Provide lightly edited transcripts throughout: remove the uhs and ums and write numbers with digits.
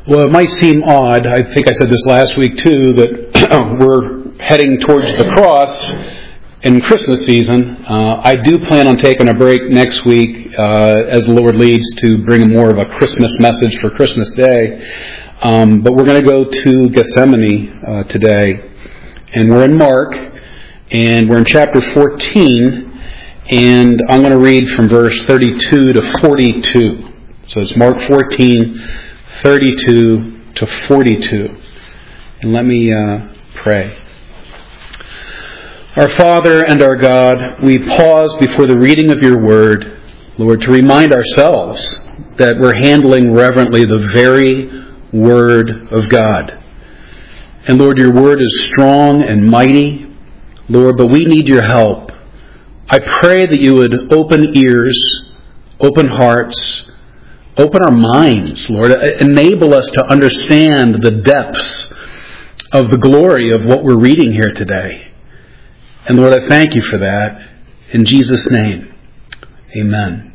Well, it might seem odd, I think I said this last week too, that we're heading towards the cross in Christmas season. I do plan on taking a break next week as the Lord leads to bring more of a Christmas message for Christmas Day. But we're going to go to Gethsemane today. And we're in Mark, and we're in chapter 14, and I'm going to read from verse 32 to 42. So it's Mark 14, 32 to 42. And let me pray. Our Father and our God, we pause before the reading of your word, Lord, to remind ourselves that we're handling reverently the very word of God. And Lord, your word is strong and mighty, Lord, but we need your help. I pray that you would open ears, open hearts, open our minds, Lord. Enable us to understand the depths of the glory of what we're reading here today. And Lord, I thank you for that. In Jesus' name, amen.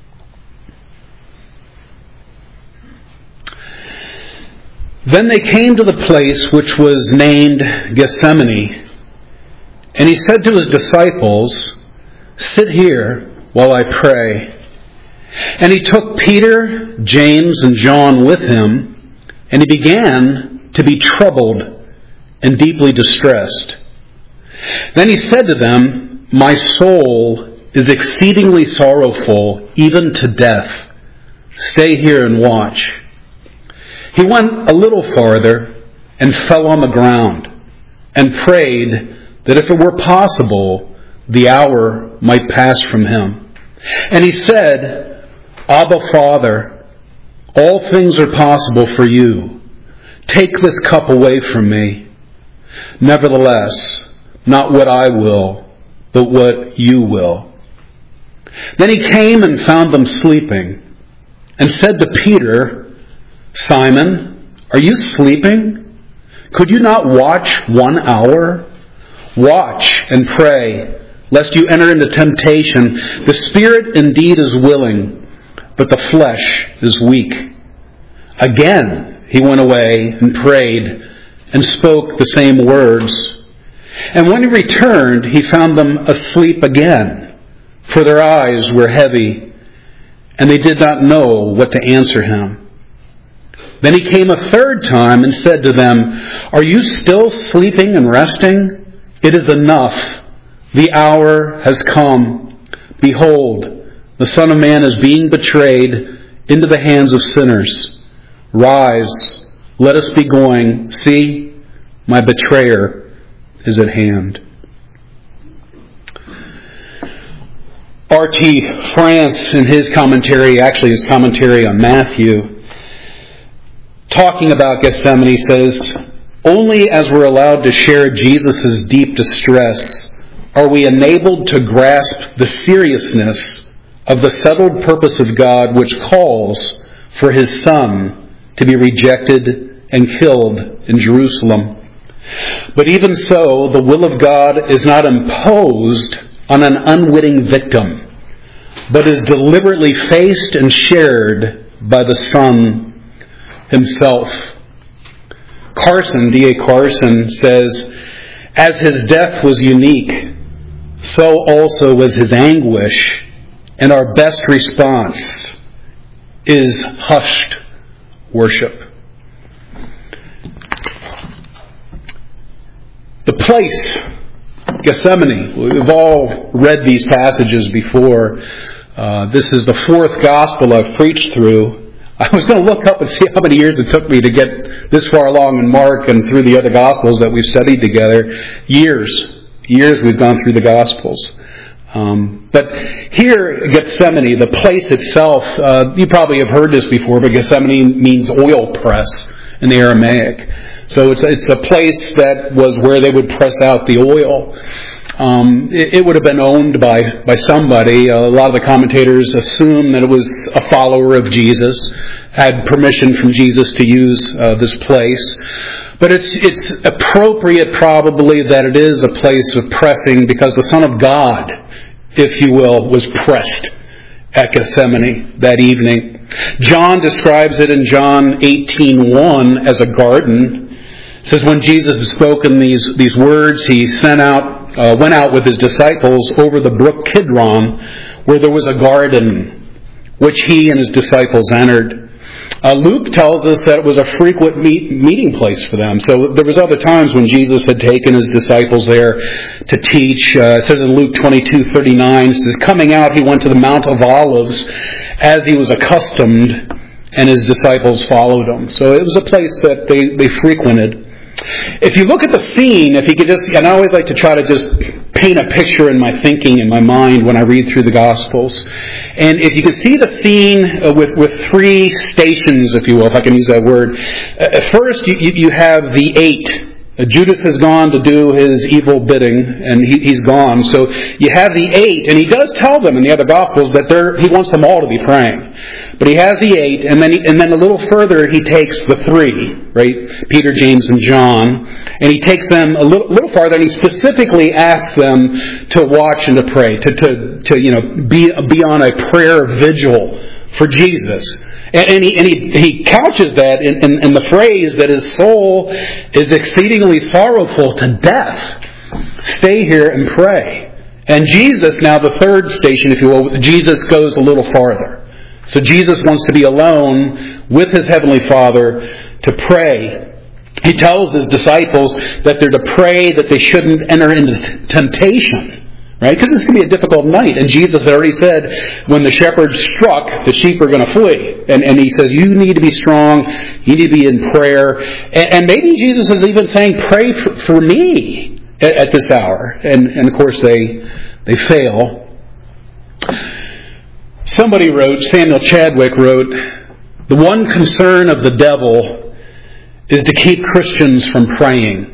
Then they came to the place which was named Gethsemane, and he said to his disciples, "Sit here while I pray." And he took Peter, James, and John with him, and he began to be troubled and deeply distressed. Then he said to them, "My soul is exceedingly sorrowful, even to death. Stay here and watch." He went a little farther and fell on the ground and prayed that if it were possible, the hour might pass from him. And he said, "Abba, Father, all things are possible for you. Take this cup away from me. Nevertheless, not what I will, but what you will." Then he came and found them sleeping, and said to Peter, "Simon, are you sleeping? Could you not watch 1 hour? Watch and pray, lest you enter into temptation. The spirit indeed is willing, but the flesh is weak." Again he went away and prayed and spoke the same words. And when he returned, he found them asleep again, for their eyes were heavy, and they did not know what to answer him. Then he came a third time and said to them, "Are you still sleeping and resting? It is enough. The hour has come. Behold, the Son of Man is being betrayed into the hands of sinners. Rise, let us be going. See, my betrayer is at hand." R.T. France, in his commentary, actually his commentary on Matthew, talking about Gethsemane, says, "Only as we're allowed to share Jesus' deep distress are we enabled to grasp the seriousness of the settled purpose of God, which calls for his Son to be rejected and killed in Jerusalem. But even so, the will of God is not imposed on an unwitting victim, but is deliberately faced and shared by the Son himself. D.A. Carson says, "As his death was unique, so also was his anguish, and our best response is hushed worship." The place, Gethsemane. We've all read these passages before. This is the fourth gospel I've preached through. I was going to look up and see how many years it took me to get this far along in Mark and through the other gospels that we've studied together. Years we've gone through the gospels. But here, Gethsemane, the place itself, you probably have heard this before, but Gethsemane means oil press in the Aramaic. So it's a place that was where they would press out the oil. It would have been owned by somebody. A lot of the commentators assume that it was a follower of Jesus, had permission from Jesus to use this place. But it's appropriate probably that it is a place of pressing, because the Son of God, if you will, was pressed at Gethsemane that evening. John describes it in John 18:1 as a garden. It says when Jesus had spoken these words, he went out with his disciples over the brook Kidron, where there was a garden, which he and his disciples entered. Luke tells us that it was a frequent meeting place for them. So there was other times when Jesus had taken his disciples there to teach. It says in Luke 22:39, it says, coming out, he went to the Mount of Olives as he was accustomed, and his disciples followed him. So it was a place that they frequented. If you look at the scene, if you could just, and I always like to try to just paint a picture in my thinking, in my mind when I read through the Gospels. And if you can see the scene with three stations, if you will, if I can use that word. First, you have the 8. Judas has gone to do his evil bidding, and he's gone. So you have the 8, and he does tell them in the other Gospels that he wants them all to be praying. But he has the 8, and then a little further he takes the 3, right? Peter, James, and John, and he takes them a little farther, and he specifically asks them to watch and to pray, to be on a prayer vigil for Jesus. And he couches that in the phrase that his soul is exceedingly sorrowful to death. Stay here and pray. And Jesus, now the third station, if you will, Jesus goes a little farther. So Jesus wants to be alone with his Heavenly Father to pray. He tells his disciples that they're to pray that they shouldn't enter into temptation. Right? Because it's going to be a difficult night. And Jesus had already said, when the shepherd struck, the sheep are going to flee. And he says, you need to be strong. You need to be in prayer. And maybe Jesus is even saying, pray for me at this hour. And of course they fail. Somebody wrote, Samuel Chadwick wrote, the one concern of the devil is to keep Christians from praying.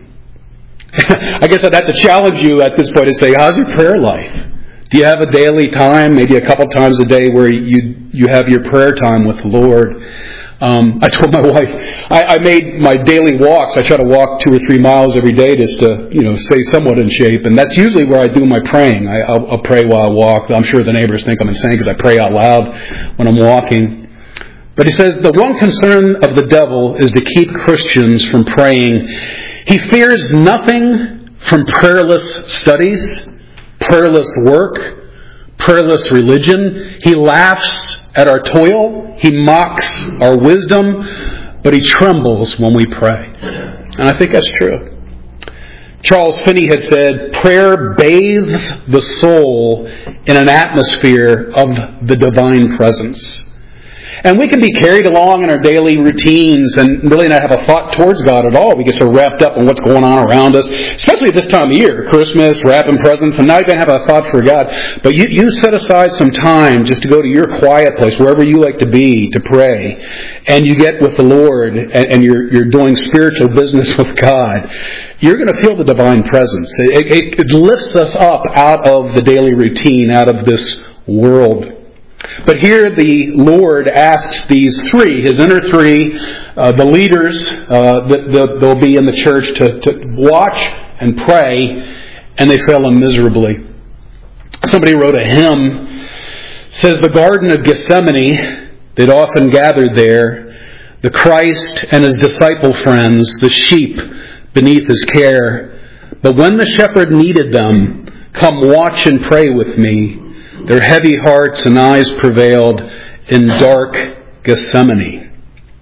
I guess I'd have to challenge you at this point and say, how's your prayer life? Do you have a daily time, maybe a couple times a day, where you have your prayer time with the Lord? I told my wife, I made my daily walks. I try to walk 2 or 3 miles every day just to, stay somewhat in shape. And that's usually where I do my praying. I'll pray while I walk. I'm sure the neighbors think I'm insane because I pray out loud when I'm walking. But he says, the one concern of the devil is to keep Christians from praying. He fears nothing from prayerless studies, prayerless work, prayerless religion. He laughs at our toil. He mocks our wisdom, but he trembles when we pray. And I think that's true. Charles Finney had said, prayer bathes the soul in an atmosphere of the divine presence. And we can be carried along in our daily routines and really not have a thought towards God at all. We get so wrapped up in what's going on around us, especially at this time of year, Christmas, wrapping presents, and not even have a thought for God. But you set aside some time just to go to your quiet place, wherever you like to be, to pray. And you get with the Lord, and you're doing spiritual business with God. You're going to feel the divine presence. It lifts us up out of the daily routine, out of this world. But here the Lord asks these 3, his inner 3, the leaders that they'll be in the church to watch and pray, and they fail him miserably. Somebody wrote a hymn, says the Garden of Gethsemane, they'd often gathered there, the Christ and his disciple friends, the sheep beneath his care. But when the shepherd needed them, come watch and pray with me. Their heavy hearts and eyes prevailed in dark Gethsemane.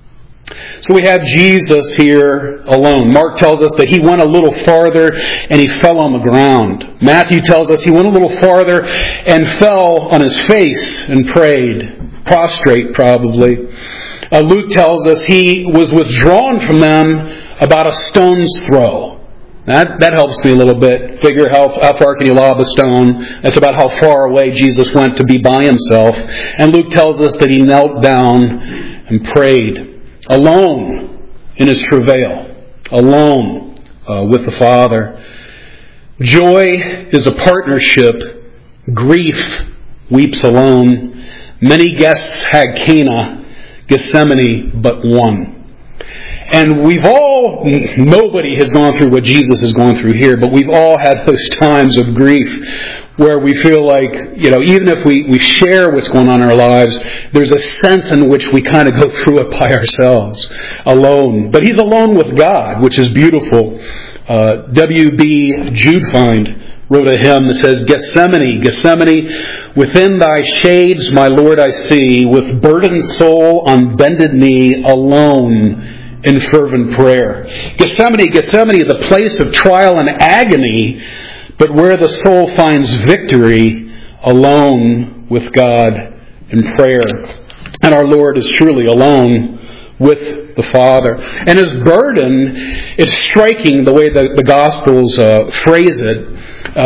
So we have Jesus here alone. Mark tells us that he went a little farther and he fell on the ground. Matthew tells us he went a little farther and fell on his face and prayed, prostrate probably. Luke tells us he was withdrawn from them about a stone's throw. That helps me a little bit. Figure how far can you lob a stone? That's about how far away Jesus went to be by himself. And Luke tells us that he knelt down and prayed, alone in his travail, alone with the Father. Joy is a partnership. Grief weeps alone. Many guests had Cana, Gethsemane but one. And nobody has gone through what Jesus has gone through here, but we've all had those times of grief where we feel like, even if we share what's going on in our lives, there's a sense in which we kind of go through it by ourselves, alone. But he's alone with God, which is beautiful. W.B. Judefind wrote a hymn that says, Gethsemane, Gethsemane, within thy shades, my Lord, I see, with burdened soul on bended knee, alone in fervent prayer. Gethsemane, Gethsemane, the place of trial and agony, but where the soul finds victory, alone with God in prayer. And our Lord is truly alone with the Father. And his burden, it's striking the way the Gospels phrase it.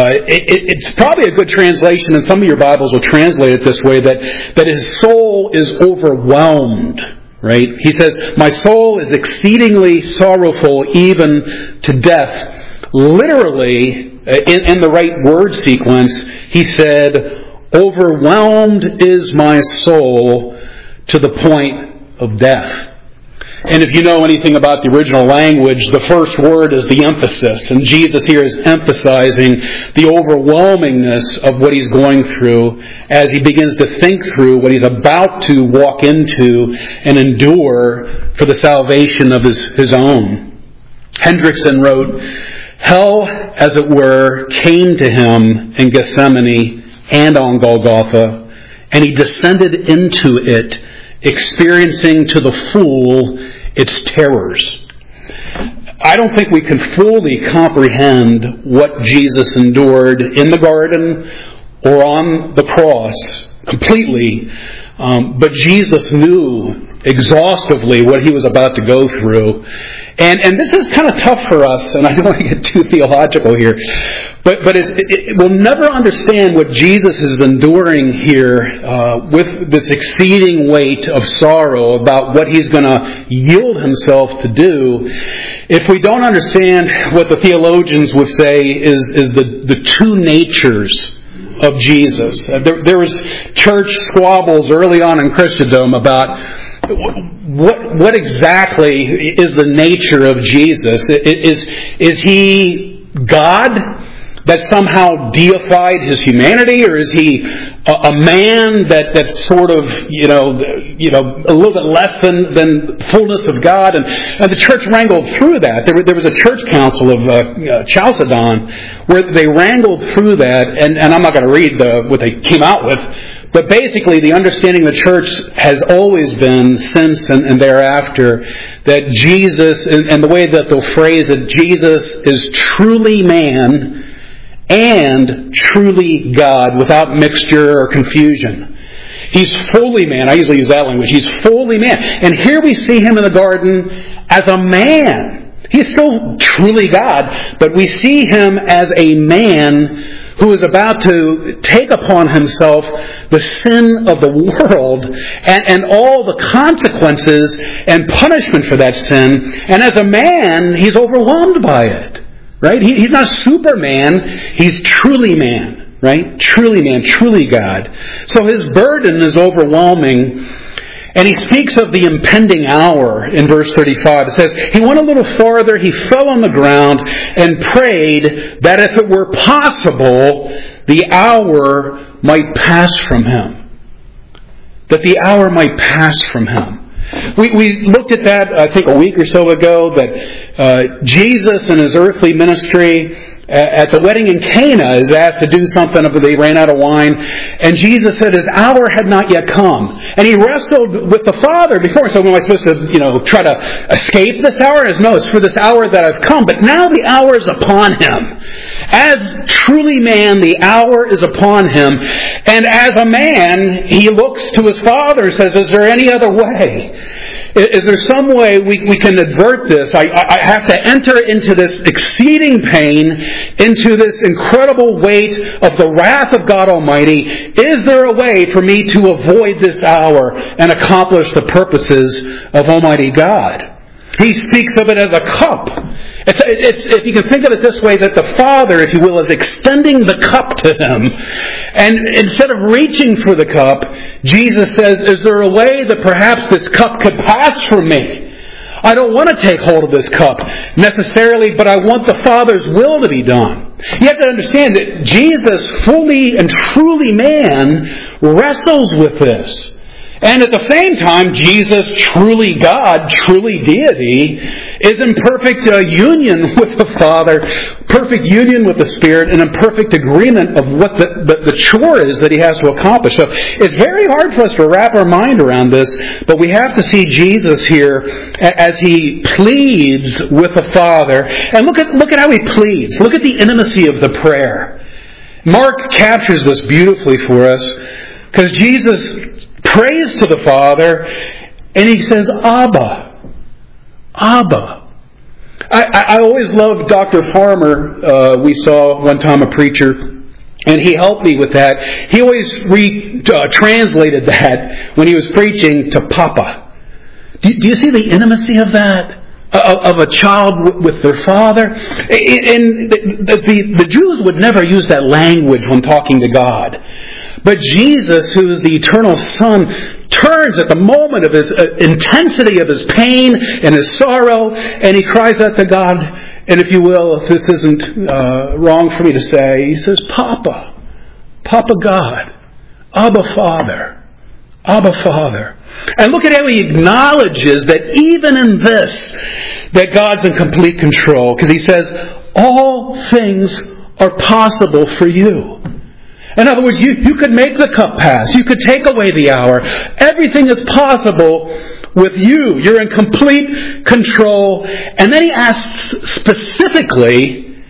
It's probably a good translation, and some of your Bibles will translate it this way, that his soul is overwhelmed. Right? He says, my soul is exceedingly sorrowful even to death. Literally, in the right word sequence, he said, overwhelmed is my soul to the point of death. And if you know anything about the original language, the first word is the emphasis. And Jesus here is emphasizing the overwhelmingness of what he's going through as he begins to think through what he's about to walk into and endure for the salvation of his own. Hendrickson wrote, hell, as it were, came to him in Gethsemane and on Golgotha, and he descended into it, experiencing to the full its terrors. I don't think we can fully comprehend what Jesus endured in the garden or on the cross completely, but Jesus knew exhaustively what he was about to go through. And this is kind of tough for us, and I don't want to get too theological here, but we'll never understand what Jesus is enduring here with this exceeding weight of sorrow about what he's going to yield himself to do if we don't understand what the theologians would say is the two natures of Jesus. There was church squabbles early on in Christendom about what exactly is the nature of Jesus? Is he God that somehow deified his humanity, or is he a man that's sort of a little bit less than fullness of God? And the church wrangled through that. There was a church council of Chalcedon where they wrangled through that, and I'm not going to read what they came out with. But basically, the understanding of the church has always been, since and thereafter, that Jesus, and the way that they'll phrase it, Jesus is truly man and truly God, without mixture or confusion. He's fully man. I usually use that language. He's fully man. And here we see him in the garden as a man. He's still truly God, but we see him as a man who is about to take upon himself the sin of the world and all the consequences and punishment for that sin. And as a man, he's overwhelmed by it. Right? He's not Superman. He's truly man. Right? Truly man. Truly God. So his burden is overwhelming. And he speaks of the impending hour in verse 35. It says, he went a little farther, he fell on the ground and prayed that if it were possible, the hour might pass from him. That the hour might pass from him. We looked at that, I think, a week or so ago, that Jesus in his earthly ministry at the wedding in Cana is asked to do something, but they ran out of wine. And Jesus said his hour had not yet come. And he wrestled with the Father before. So am I supposed to, try to escape this hour? No, it's for this hour that I've come. But now the hour is upon him. As truly man, the hour is upon him. And as a man, he looks to his Father and says, is there any other way? Is there some way we can avert this? I have to enter into this exceeding pain, into this incredible weight of the wrath of God Almighty. Is there a way for me to avoid this hour and accomplish the purposes of Almighty God? He speaks of it as a cup. It's if you can think of it this way, that the Father, if you will, is extending the cup to him. And instead of reaching for the cup, Jesus says, is there a way that perhaps this cup could pass from me? I don't want to take hold of this cup necessarily, but I want the Father's will to be done. You have to understand that Jesus, fully and truly man, wrestles with this. And at the same time, Jesus, truly God, truly deity, is in perfect union with the Father, perfect union with the Spirit, and in perfect agreement of what the chore is that He has to accomplish. So it's very hard for us to wrap our mind around this, but we have to see Jesus here as He pleads with the Father. And look at how He pleads. Look at the intimacy of the prayer. Mark captures this beautifully for us, because Jesus prays to the Father, and He says, Abba. Abba. I always loved Dr. Farmer. We saw one time a preacher, and he helped me with that. He always translated that when he was preaching to Papa. Do you see the intimacy of that? Of a child with their father? And the Jews would never use that language when talking to God. But Jesus, who is the eternal Son, turns at the moment of His intensity of His pain and His sorrow, and He cries out to God, and if you will, if this isn't wrong for me to say, He says, Papa, Papa God, Abba Father, Abba Father. And look at how He acknowledges that even in this, that God's in complete control, because He says, all things are possible for you. In other words, you could make the cup pass. You could take away the hour. Everything is possible with you. You're in complete control. And then He asks specifically,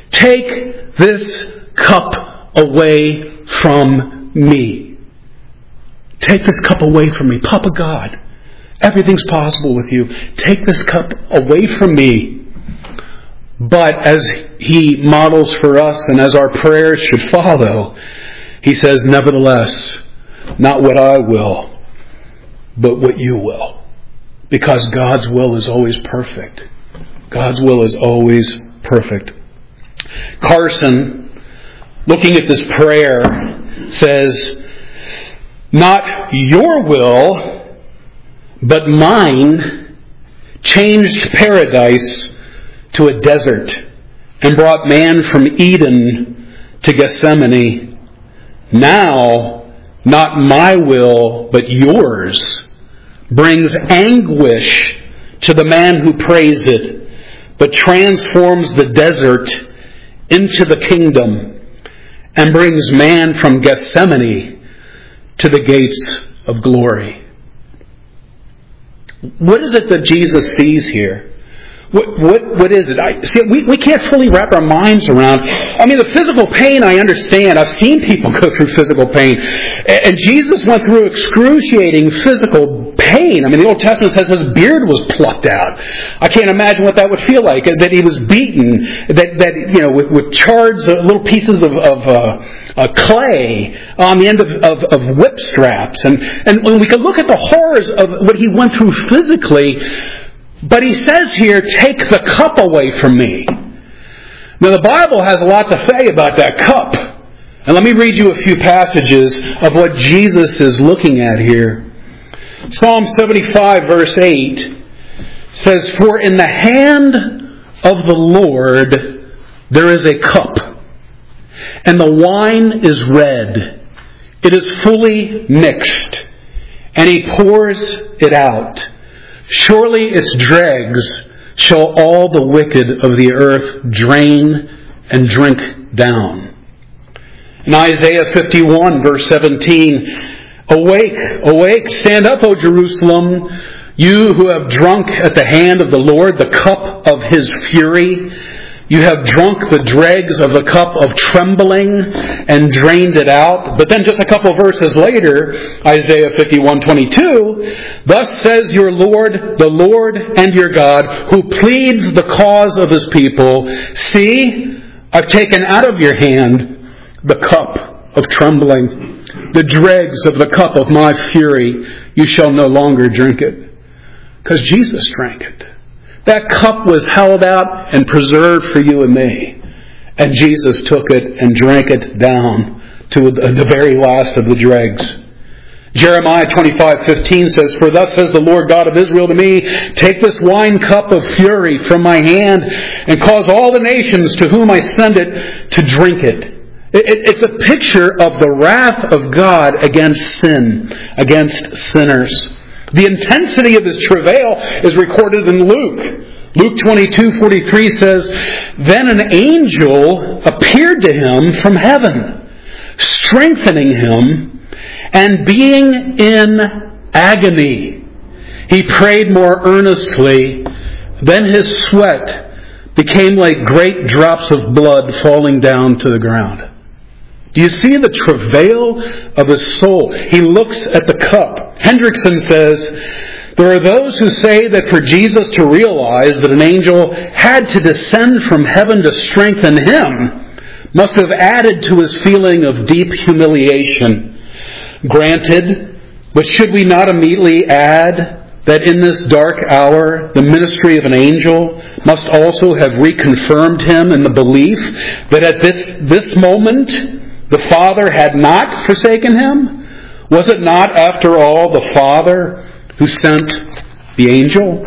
take this cup away from me. Take this cup away from me. Papa God, everything's possible with you. Take this cup away from me. But as He models for us, and as our prayers should follow, He says, nevertheless, not what I will, but what you will. Because God's will is always perfect. God's will is always perfect. Carson, looking at this prayer, says, not your will, but mine, changed paradise to a desert and brought man from Eden to Gethsemane. Now, not my will, but yours, brings anguish to the man who prays it, but transforms the desert into the kingdom and brings man from Gethsemane to the gates of glory. What is it that Jesus sees here? What is it? We can't fully wrap our minds around. I mean, the physical pain, I understand. I've seen people go through physical pain. And Jesus went through excruciating physical pain. I mean, the Old Testament says His beard was plucked out. I can't imagine what that would feel like. That He was beaten, with charred little pieces of clay on the end of whip straps. And when we can look at the horrors of what He went through physically, but He says here, take the cup away from me. Now the Bible has a lot to say about that cup. And let me read you a few passages of what Jesus is looking at here. Psalm 75 verse 8 says, for in the hand of the Lord there is a cup, and the wine is red. It is fully mixed, and He pours it out. Surely its dregs shall all the wicked of the earth drain and drink down. In Isaiah 51 verse 17, awake, awake, stand up, O Jerusalem, you who have drunk at the hand of the Lord the cup of His fury. You have drunk the dregs of the cup of trembling and drained it out. But then just a couple verses later, Isaiah 51:22, thus says your Lord, the Lord and your God, who pleads the cause of His people, see, I've taken out of your hand the cup of trembling, the dregs of the cup of my fury. You shall no longer drink it. Because Jesus drank it. That cup was held out and preserved for you and me. And Jesus took it and drank it down to the very last of the dregs. Jeremiah 25:15 says, "For thus says the Lord God of Israel to me, take this wine cup of fury from my hand and cause all the nations to whom I send it to drink it." It's a picture of the wrath of God against sin, against sinners. The intensity of His travail is recorded in Luke. Luke 22:43 says, "Then an angel appeared to him from heaven, strengthening him, and being in agony, he prayed more earnestly. Then his sweat became like great drops of blood falling down to the ground." Do you see the travail of his soul? He looks at the cup. Hendrickson says, there are those who say that for Jesus to realize that an angel had to descend from heaven to strengthen him must have added to his feeling of deep humiliation. Granted, but should we not immediately add that in this dark hour, the ministry of an angel must also have reconfirmed him in the belief that at this moment, the Father had not forsaken him? Was it not, after all, the Father who sent the angel?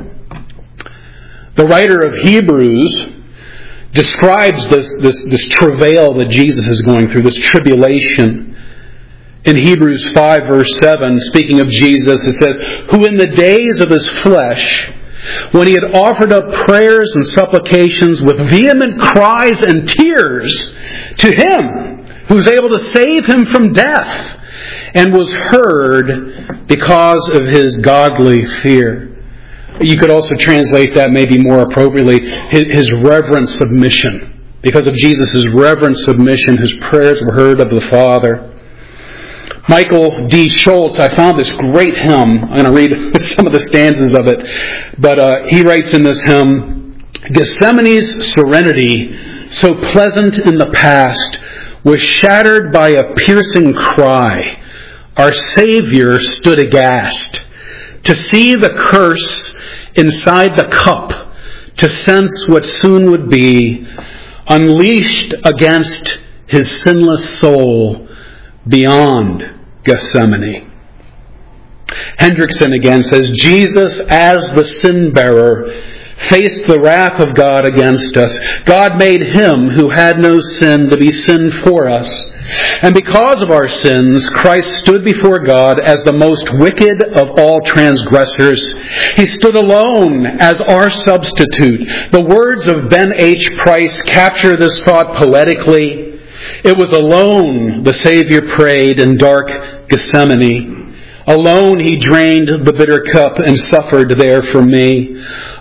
The writer of Hebrews describes this travail that Jesus is going through, this tribulation. In Hebrews 5 verse 7, speaking of Jesus, it says, "Who in the days of his flesh, when he had offered up prayers and supplications with vehement cries and tears to him who was able to save him from death, and was heard because of his godly fear." You could also translate that maybe more appropriately, his reverent submission. Because of Jesus' reverent submission, his prayers were heard of the Father. Michael D. Schultz, I found this great hymn. I'm going to read some of the stanzas of it. But he writes in this hymn, "Gethsemane's serenity, so pleasant in the past, was shattered by a piercing cry. Our Savior stood aghast to see the curse inside the cup, to sense what soon would be unleashed against his sinless soul beyond Gethsemane." Hendrickson again says, "Jesus, as the sin-bearer, faced the wrath of God against us. God made him who had no sin to be sin for us. And because of our sins, Christ stood before God as the most wicked of all transgressors. He stood alone as our substitute." The words of Ben H. Price capture this thought poetically. "It was alone the Savior prayed in dark Gethsemane. Alone he drained the bitter cup and suffered there for me.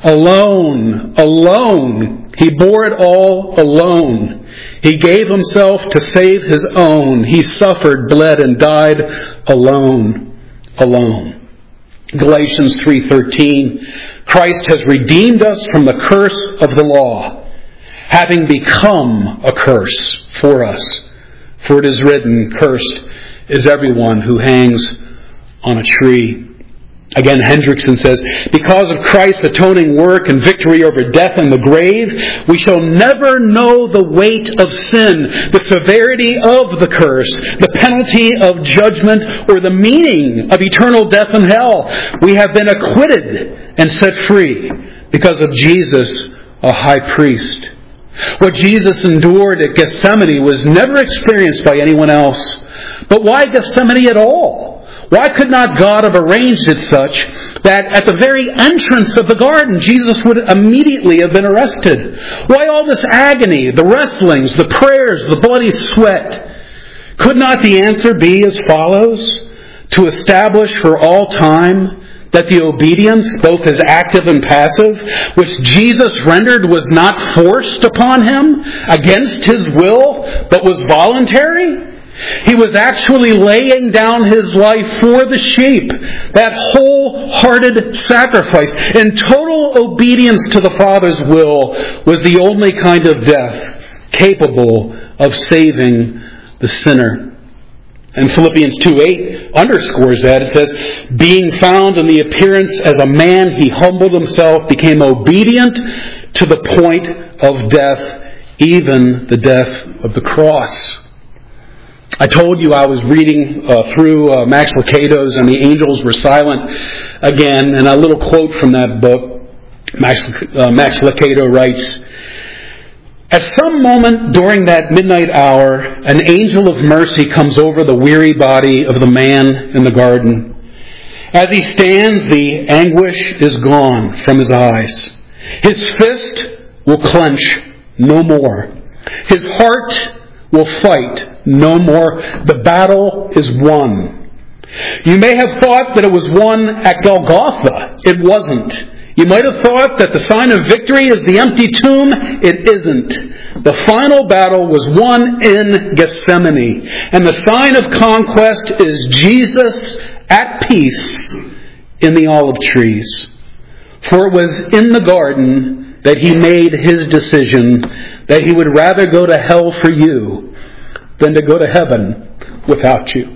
Alone, alone, he bore it all alone. He gave himself to save his own. He suffered, bled, and died alone, alone." Galatians 3:13, "Christ has redeemed us from the curse of the law, having become a curse for us. For it is written, cursed is everyone who hangs on a tree." Again, Hendrickson says, "Because of Christ's atoning work and victory over death and the grave, we shall never know the weight of sin, the severity of the curse, the penalty of judgment, or the meaning of eternal death and hell. We have been acquitted and set free because of Jesus, a high priest." What Jesus endured at Gethsemane was never experienced by anyone else. But why Gethsemane at all? Why could not God have arranged it such that at the very entrance of the garden, Jesus would immediately have been arrested? Why all this agony, the wrestlings, the prayers, the bloody sweat? Could not the answer be as follows? To establish for all time that the obedience, both as active and passive, which Jesus rendered was not forced upon him against his will, but was voluntary? He was actually laying down his life for the sheep. That wholehearted sacrifice in total obedience to the Father's will was the only kind of death capable of saving the sinner. And Philippians 2:8 underscores that. It says, "Being found in the appearance as a man, he humbled himself, became obedient to the point of death, even the death of the cross." I told you I was reading through Max Lucado's And the Angels Were Silent again, and a little quote from that book. Max Lucado writes, "At some moment during that midnight hour, an angel of mercy comes over the weary body of the man in the garden. As he stands, the anguish is gone from his eyes. His fist will clench no more. His heart will fight no more. The battle is won. You may have thought that it was won at Golgotha. It wasn't. You might have thought that the sign of victory is the empty tomb. It isn't. The final battle was won in Gethsemane. And the sign of conquest is Jesus at peace in the olive trees. For it was in the garden that he made his decision that he would rather go to hell for you than to go to heaven without you."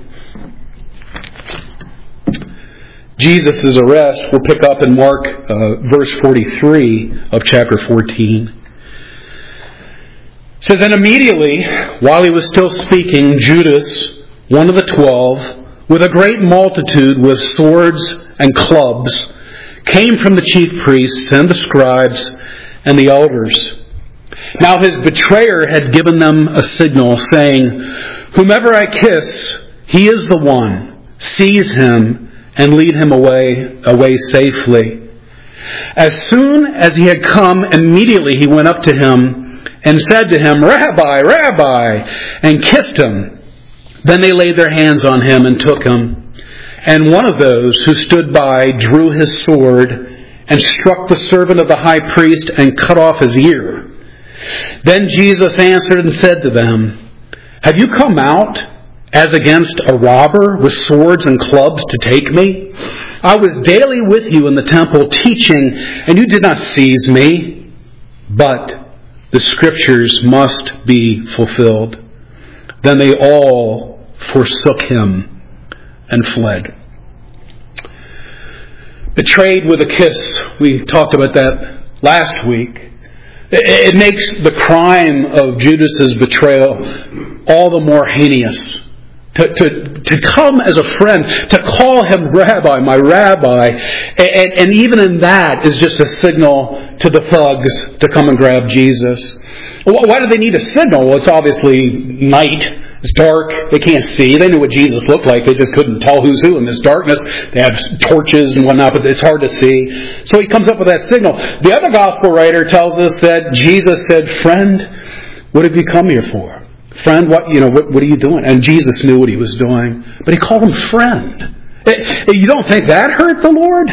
Jesus' arrest we'll pick up in Mark verse 43 of chapter 14. It says, "And immediately, while he was still speaking, Judas, one of the 12, with a great multitude with swords and clubs, came from the chief priests and the scribes and the elders. Now his betrayer had given them a signal, saying, 'Whomever I kiss, he is the one. Seize him and lead him away safely.' As soon as he had come, immediately he went up to him and said to him, 'Rabbi, Rabbi,' and kissed him. Then they laid their hands on him and took him. And one of those who stood by drew his sword and struck the servant of the high priest and cut off his ear. Then Jesus answered and said to them, 'Have you come out as against a robber with swords and clubs to take me? I was daily with you in the temple teaching, and you did not seize me. But the scriptures must be fulfilled.' Then they all forsook him and fled." Betrayed with a kiss. We talked about that last week. It makes the crime of Judas's betrayal all the more heinous. To come as a friend, to call him Rabbi, my Rabbi, and even in that is just a signal to the thugs to come and grab Jesus. Why do they need a signal? Well, it's obviously night. It's dark. They can't see. They knew what Jesus looked like. They just couldn't tell who's who in this darkness. They have torches and whatnot, but it's hard to see. So he comes up with that signal. The other gospel writer tells us that Jesus said, "Friend, what have you come here for? Friend, what are you doing?" And Jesus knew what he was doing, but he called him friend. You don't think that hurt the Lord?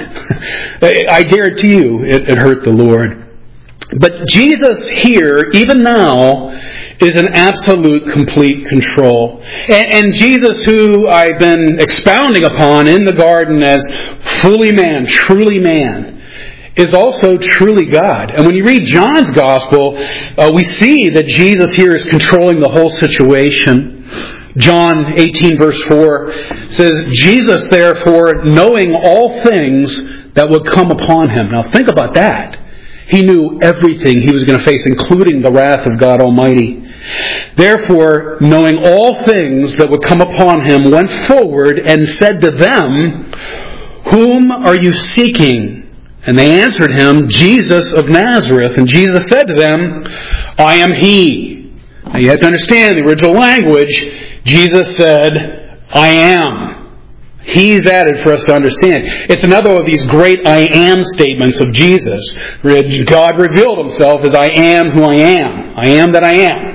I guarantee you it hurt the Lord. But Jesus here, even now, is in absolute, complete control. And Jesus, who I've been expounding upon in the garden as fully man, truly man, is also truly God. And when you read John's Gospel, we see that Jesus here is controlling the whole situation. John 18 verse 4 says, "Jesus therefore, knowing all things that would come upon him." Now think about that. He knew everything he was going to face, including the wrath of God Almighty. "Therefore, knowing all things that would come upon him, went forward and said to them, 'Whom are you seeking?' And they answered him, 'Jesus of Nazareth.' And Jesus said to them, 'I am he.'" Now you have to understand the original language. Jesus said, "I am." He's added for us to understand. It's another of these great I am statements of Jesus. God revealed himself as I am who I am. I am that I am.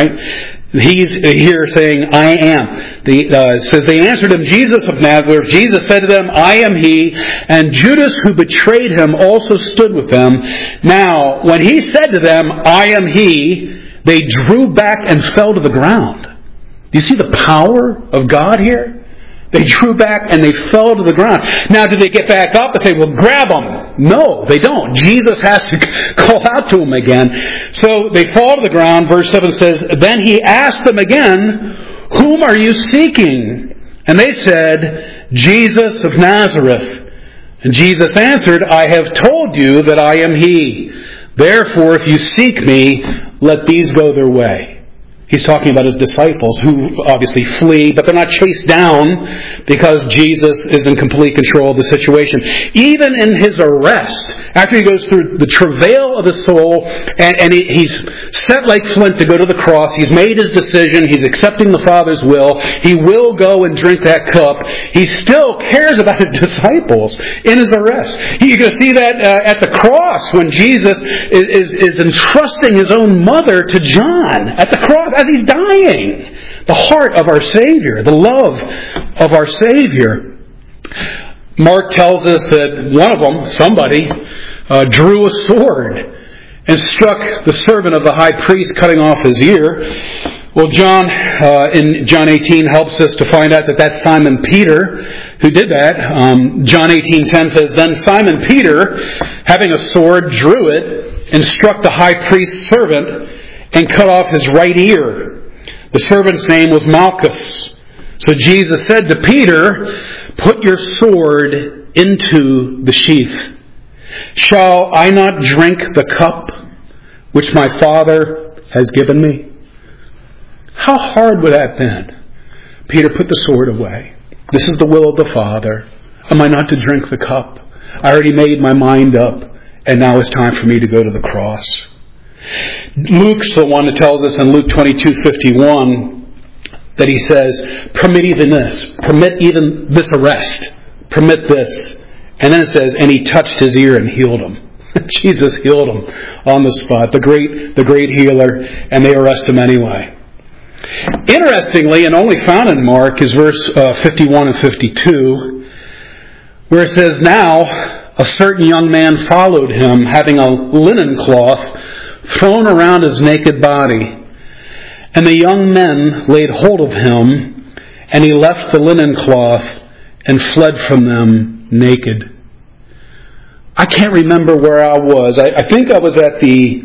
He's here saying, "I am." It says, they answered him, "Jesus of Nazareth." Jesus said to them, "I am he." And Judas, who betrayed him, also stood with them. Now, when he said to them, "I am he," they drew back and fell to the ground. Do you see the power of God here? They drew back and they fell to the ground. Now, do they get back up and say, "Well, grab them"? No, they don't. Jesus has to call out to them again. So they fall to the ground. Verse 7 says, "Then he asked them again, 'Whom are you seeking?' And they said, 'Jesus of Nazareth.' And Jesus answered, 'I have told you that I am he. Therefore, if you seek me, let these go their way.'" He's talking about his disciples who obviously flee, but they're not chased down because Jesus is in complete control of the situation. Even in his arrest, after he goes through the travail of his soul, and he's set like flint to go to the cross, he's made his decision, he's accepting the Father's will, he will go and drink that cup, he still cares about his disciples in his arrest. You can see that at the cross when Jesus is entrusting his own mother to John at the cross as he's dying. The heart of our Savior, the love of our Savior. Mark tells us that one of them, somebody, drew a sword and struck the servant of the high priest, cutting off his ear. Well, John, in John 18, helps us to find out that that's Simon Peter who did that. John 18:10 says, "Then Simon Peter, having a sword, drew it and struck the high priest's servant and cut off his right ear. The servant's name was Malchus. So Jesus said to Peter, 'Put your sword into the sheath. Shall I not drink the cup which my Father has given me?'" How hard would that have been? Peter, put the sword away. This is the will of the Father. Am I not to drink the cup? I already made my mind up, and now it's time for me to go to the cross. Luke's the one that tells us in Luke 22:51 that he says, permit even this arrest. Permit this. And then it says, and he touched his ear and healed him. Jesus healed him on the spot. The great healer, and they arrest him anyway. Interestingly, and only found in Mark, is verse 51 and 52, where it says, "Now a certain young man followed him, having a linen cloth thrown around his naked body. And the young men laid hold of him, and he left the linen cloth and fled from them naked." I can't remember where I was. I think I was at the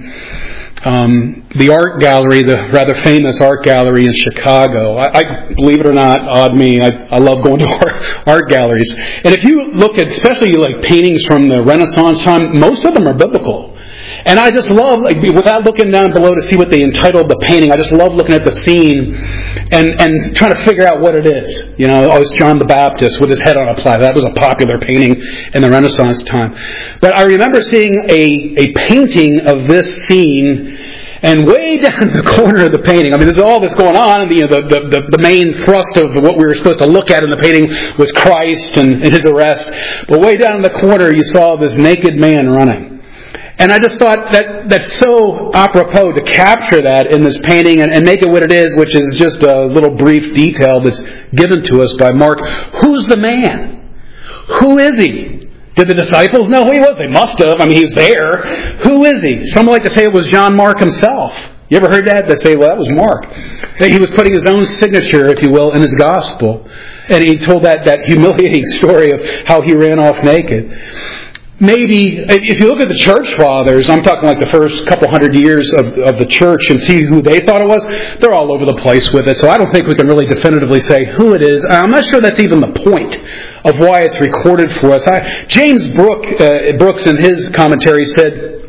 art gallery, the rather famous art gallery in Chicago. I believe it or not, odd me, I love going to art galleries. And if you look at, especially like paintings from the Renaissance time, most of them are biblical. And I just love, without looking down below to see what they entitled the painting, I just love looking at the scene and trying to figure out what it is. You know, it's John the Baptist with his head on a platter. That was a popular painting in the Renaissance time. But I remember seeing a painting of this scene, and way down in the corner of the painting, I mean, there's all this going on, and the main thrust of what we were supposed to look at in the painting was Christ and his arrest. But way down in the corner, you saw this naked man running. And I just thought that's so apropos to capture that in this painting and make it what it is, which is just a little brief detail that's given to us by Mark. Who's the man? Who is he? Did the disciples know who he was? They must have. I mean, he was there. Who is he? Some like to say it was John Mark himself. You ever heard that? They say, well, that was Mark. He was putting his own signature, if you will, in his gospel. And he told that humiliating story of how he ran off naked. Maybe, if you look at the church fathers, I'm talking like the first couple hundred years of the church, and see who they thought it was, they're all over the place with it. So I don't think we can really definitively say who it is. I'm not sure that's even the point of why it's recorded for us. James Brooks in his commentary said,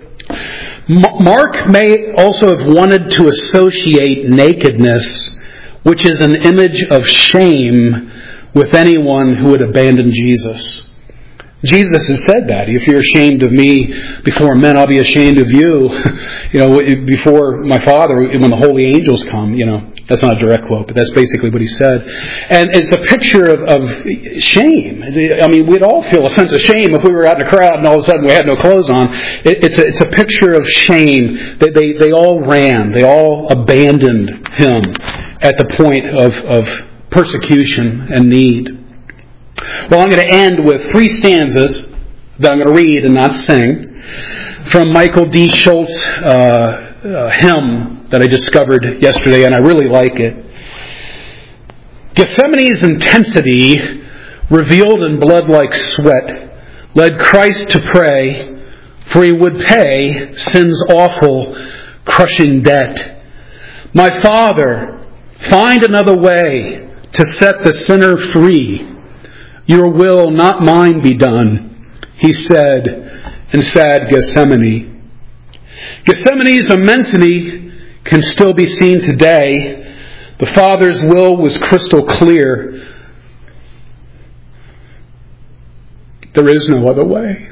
Mark may also have wanted to associate nakedness, which is an image of shame, with anyone who would abandon Jesus. Jesus has said that. If you're ashamed of me before men, I'll be ashamed of you. Before my Father, when the holy angels come. That's not a direct quote, but that's basically what he said. And it's a picture of shame. I mean, we'd all feel a sense of shame if we were out in a crowd and all of a sudden we had no clothes on. It's a picture of shame. They all ran. They all abandoned him at the point of persecution and need. Well, I'm going to end with 3 stanzas that I'm going to read and not sing from Michael D. Schultz' hymn that I discovered yesterday, and I really like it. Gethsemane's intensity, revealed in blood like sweat, led Christ to pray, for he would pay sin's awful, crushing debt. My Father, find another way to set the sinner free. Your will, not mine, be done, he said in sad Gethsemane. Gethsemane's immensity can still be seen today. The Father's will was crystal clear. There is no other way.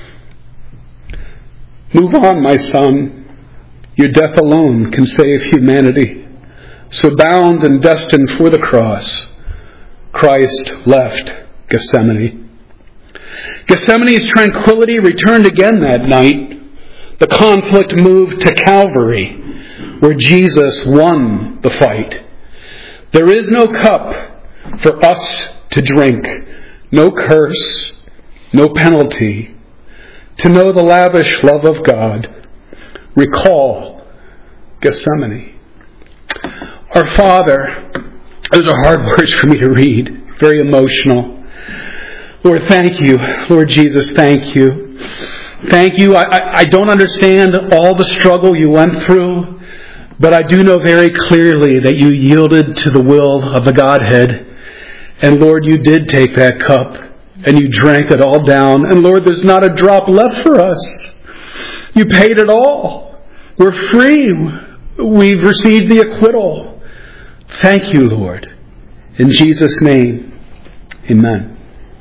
Move on, my son. Your death alone can save humanity. So bound and destined for the cross, Christ left Gethsemane. Gethsemane's tranquility returned again that night. The conflict moved to Calvary, where Jesus won the fight. There is no cup for us to drink, no curse, no penalty. To know the lavish love of God, recall Gethsemane. Our Father, those are hard words for me to read, very emotional. Lord, thank you. Lord Jesus, thank you. Thank you. I don't understand all the struggle you went through, but I do know very clearly that you yielded to the will of the Godhead. And Lord, you did take that cup and you drank it all down. And Lord, there's not a drop left for us. You paid it all. We're free. We've received the acquittal. Thank you, Lord. In Jesus' name, amen.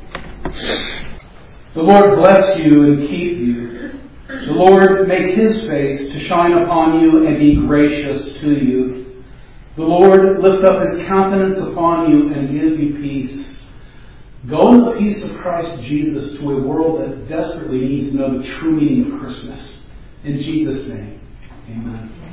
The Lord bless you and keep you. The Lord make His face to shine upon you and be gracious to you. The Lord lift up His countenance upon you and give you peace. Go in the peace of Christ Jesus to a world that desperately needs to know the true meaning of Christmas. In Jesus' name, amen.